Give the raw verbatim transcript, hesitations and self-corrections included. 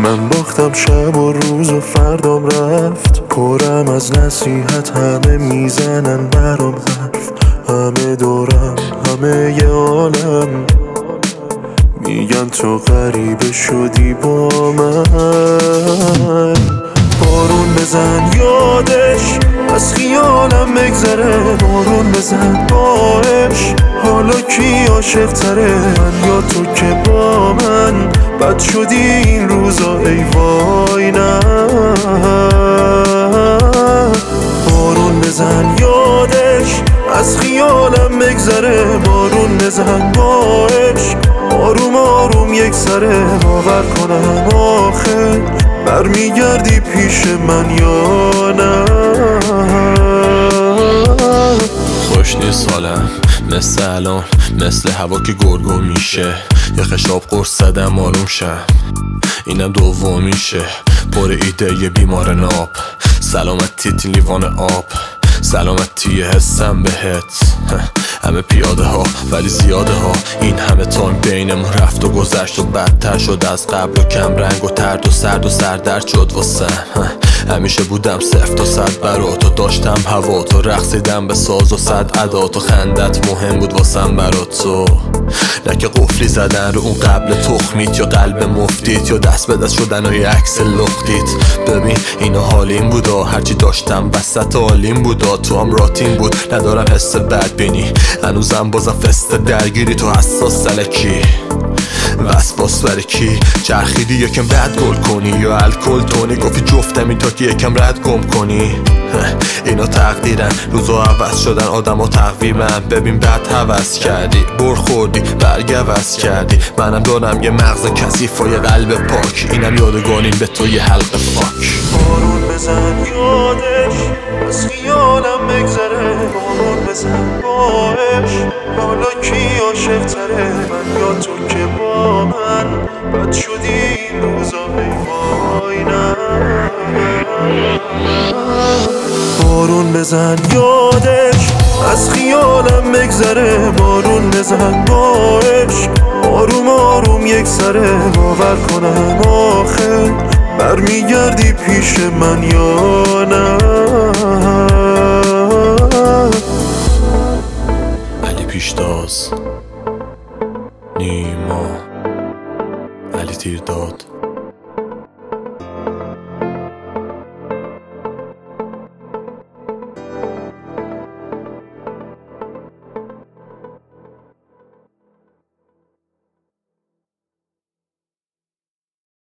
من باختم شب و روز و فردام رفت، پرم از نصیحت، همه میزنن برام حرف، همه دورم، همه ی عالم میگن تو غریبه شدی با من. بارون بزن یادش از خیالم بگذره، بارون بزن باش حالا کی عاشق تره، من یا تو که با من بد شدی این روزا ای وای نه. بارون بزن یادش از خیالم بگذره، بارون بزن باش آروم آروم یک سره، باور کنم آخه برمیگردی پیش من یا نه. خوش نیست حالم مثل الان، مثل هوا که گرگو میشه، یه خشاب قرص زدم آروم شم، اینم دومیشه. پر ایده یه بیمار ناب، سلامتی تی لیوان آب، سلامتی حسم بهت. همه پیاده ها ولی زیاده ها، این همه تایم بینمون رفت و گذشت و بدتر شد از قبل و کم رنگ و ترد و سرد و سردرد شد واسم. همیشه بودم صفر تا صد برات و داشتم هوا تو، رقصیدم به ساز و صد عدات و خندت مهم بود واسم برات تو. نه که قفلی زدن رو اون قبل تخمیت یا قلب مفتیت یا دست به دست شدن و یه عکس لختیت. ببین اینا حالیم بودا، هرچی داشتم وسط حالیم بودا، تو هم راتین بود ندارم حس بد بینی، هنوزم بازم فست درگیری تو حساس سلکی وسواس برای کی چرخیدی یکم رد گل کنی یا الکل تونی، گفتی جفتم این تا که یکم رد گم کنی. اینا تقدیرن روزا عوض شدن آدم ها تقویمن، ببین بعد حوض کردی بر خوردی برگ عوض کردی، منم دارم یه مغز کثیف و یه قلب پاک، اینم یادگانیم به تو یه حلقه فاک. بارون بزن یادش از خیالم بگذره، بارون بزن باش حالا کی عاشق تره، من یا تو که با من بد شدی این روزا ای وای نه. بارون بزن یادش از خیالم بگذره، بارون بزن باش آروم آروم یک سره، باور کنم آخه برمیگردی پیش من یا نه. علی پیشتاز، نیما، علی تیرداد.